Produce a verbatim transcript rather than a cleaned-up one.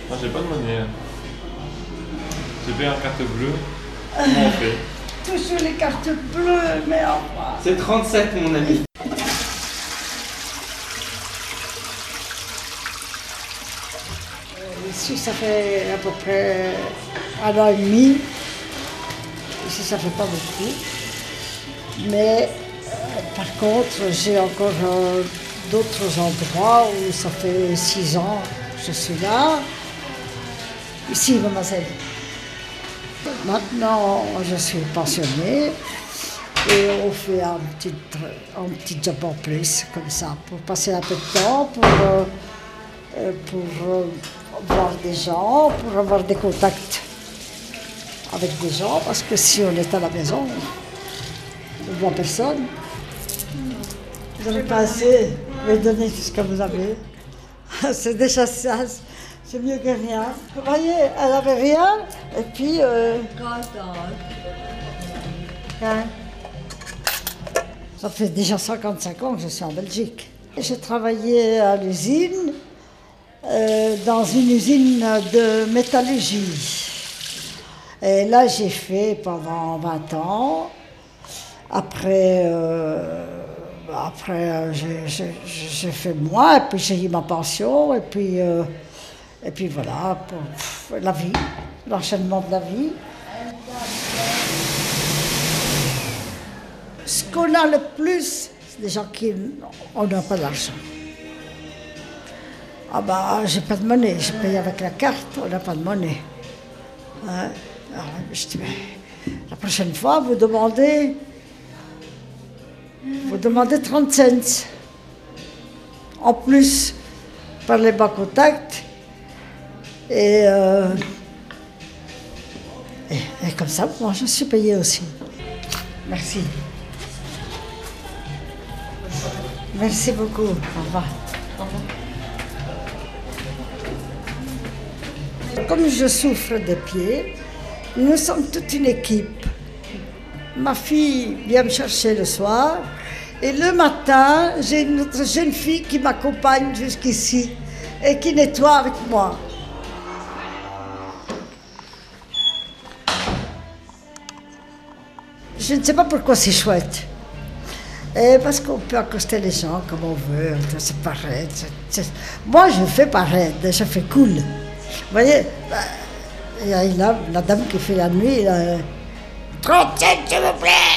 Moi, j'ai pas de monnaie. J'ai payé en carte bleue. Comment on fait? Toujours les cartes bleues, mais enfin. C'est trente-sept, mon ami. Ici, ça fait à peu près un an et demi. Ici, ça fait pas beaucoup. Mais euh, par contre, j'ai encore euh, d'autres endroits où ça fait six ans que je suis là. Ici, mademoiselle. Maintenant, je suis pensionnée et on fait un petit, un petit job en plus, comme ça, pour passer un peu de temps, pour, euh, pour euh, voir des gens, pour avoir des contacts avec des gens, parce que si on est à la maison, on ne voit personne. Vous n'avez pas assez, vous donnez tout ce que vous avez. C'est déjà ça. C'est mieux que rien. Vous voyez, elle n'avait rien, et puis... Euh, hein, ça fait déjà cinquante-cinq ans que je suis en Belgique. J'ai travaillé à l'usine, euh, dans une usine de métallurgie. Et là, j'ai fait pendant vingt ans. Après... Euh, après, j'ai, j'ai, j'ai fait moins, et puis j'ai eu ma pension, et puis... Euh, Et puis voilà, pour la vie, l'enchaînement de la vie. Ce qu'on a le plus, c'est des gens qui n'ont pas d'argent. Ah bah, j'ai pas de monnaie, je paye avec la carte, on n'a pas de monnaie. Hein? Alors, je dis, mais la prochaine fois, vous demandez, vous demandez trente cents. En plus, par les bas contacts. Et, euh, et, et comme ça, moi, je suis payée aussi. Merci. Merci beaucoup. Au revoir. Au revoir. Comme je souffre des pieds, nous sommes toute une équipe. Ma fille vient me chercher le soir et le matin, j'ai une autre jeune fille qui m'accompagne jusqu'ici et qui nettoie avec moi. Je ne sais pas pourquoi c'est chouette. Et parce qu'on peut accoster les gens comme on veut, c'est pareil. C'est, c'est... Moi, je fais pareil, je fais cool. Vous voyez, il y a la, la dame qui fait la nuit, trente-sept, s'il vous plaît.